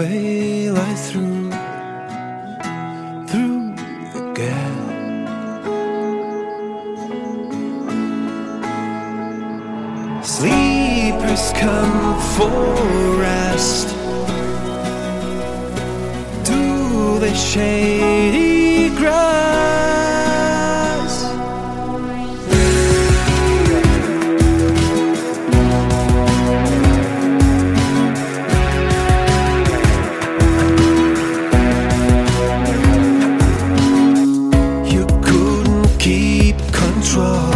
away right through again. Sleepers come for rest. Do the shady grass. You couldn't keep control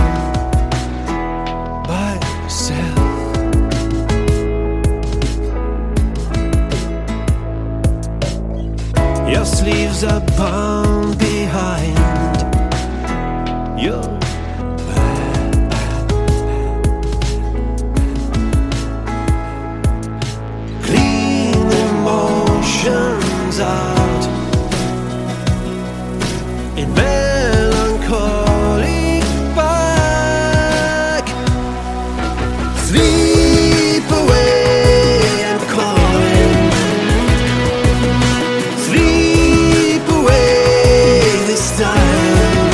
by yourself. Your sleeves are bound behind your back. Clean emotions out in melancholic back. Sleep away and calling. Sleep away this time.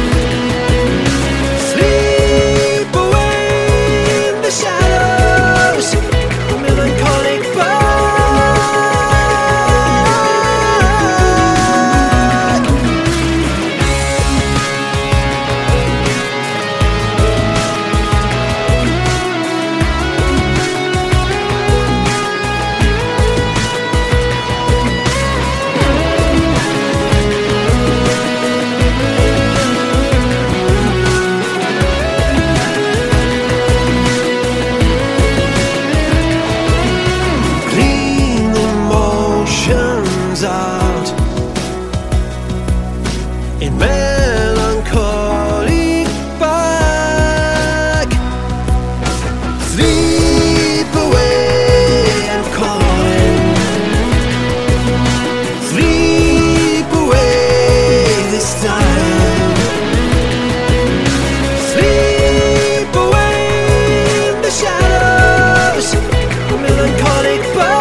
Sleep away in the shadows. Melancholic back. Clean emotions out in melancholic back. Sleep away and calling. Sleep away this time. Sleep away in the shadows. Melancholic back.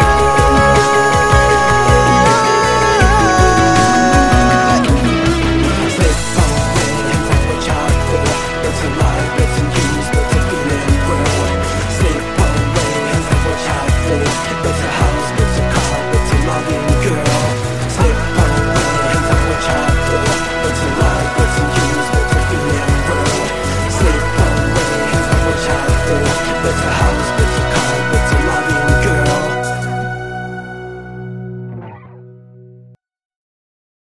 Slip away and find what you're for. Better life, better use, better feeling real. Slip away and find what you're for. Better house, better car, better loving girl. Slip away and find what you're for. Better life, better use, better feeling real. Slip away and find what you're for. Better house.